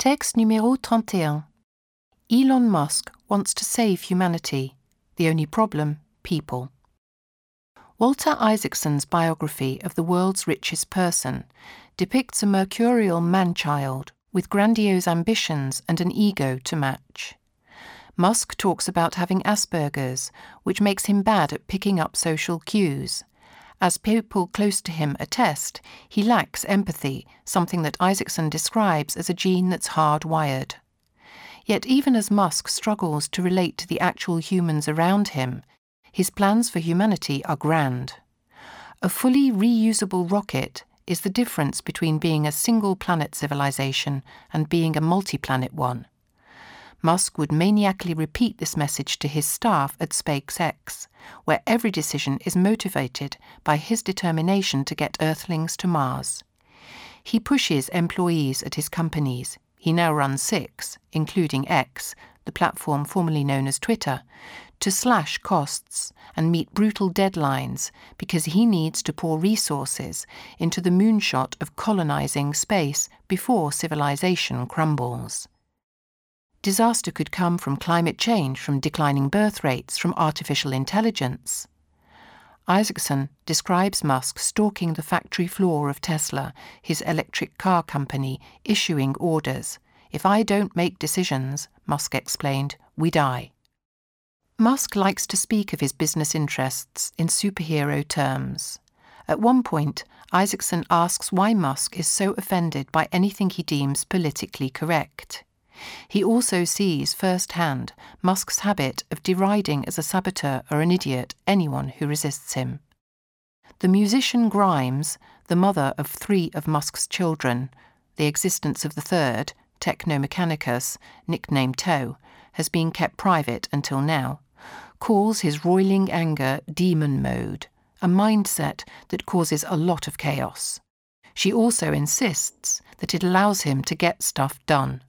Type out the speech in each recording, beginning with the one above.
Texte numéro 31. Elon Musk wants to save humanity. The only problem, people. Walter Isaacson's biography of the world's richest person depicts a mercurial man-child with grandiose ambitions and an ego to match. Musk talks about having Asperger's, which makes him bad at picking up social cues. As people close to him attest, he lacks empathy, something that Isaacson describes as a gene that's hardwired. Yet even as Musk struggles to relate to the actual humans around him, his plans for humanity are grand. A fully reusable rocket is the difference between being a single-planet civilization and being a multi-planet one. Musk would maniacally repeat this message to his staff at SpaceX, where every decision is motivated by his determination to get Earthlings to Mars. He pushes employees at his companies, he now runs 6, including X, the platform formerly known as Twitter, to slash costs and meet brutal deadlines because he needs to pour resources into the moonshot of colonizing space before civilization crumbles. Disaster could come from climate change, from declining birth rates, from artificial intelligence. Isaacson describes Musk stalking the factory floor of Tesla, his electric car company, issuing orders. "If I don't make decisions," Musk explained, "we die." Musk likes to speak of his business interests in superhero terms. At one point, Isaacson asks why Musk is so offended by anything he deems politically correct. He also sees firsthand Musk's habit of deriding as a saboteur or an idiot anyone who resists him. The musician Grimes, the mother of 3 of Musk's children, the existence of the third, Technomechanicus, nicknamed Toe, has been kept private until now, calls his roiling anger demon mode, a mindset that causes a lot of chaos. She also insists that it allows him to get stuff done.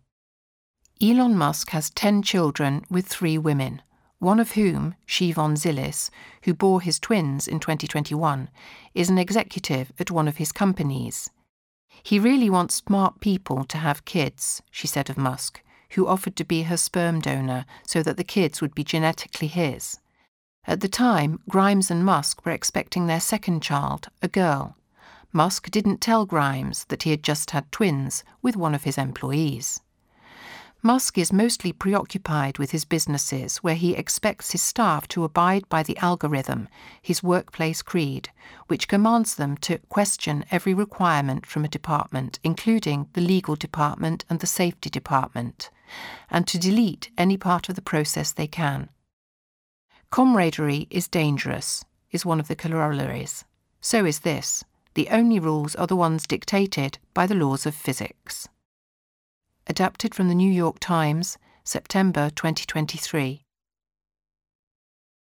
Elon Musk has 10 children with 3 women, one of whom, Siobhan Zilis, who bore his twins in 2021, is an executive at one of his companies. "He really wants smart people to have kids," she said of Musk, who offered to be her sperm donor so that the kids would be genetically his. At the time, Grimes and Musk were expecting their second child, a girl. Musk didn't tell Grimes that he had just had twins with one of his employees. Musk is mostly preoccupied with his businesses, where he expects his staff to abide by the algorithm, his workplace creed, which commands them to question every requirement from a department, including the legal department and the safety department, and to delete any part of the process they can. Camaraderie is dangerous, is one of the corollaries. So is this. The only rules are the ones dictated by the laws of physics. Adapted from the New York Times, September 2023.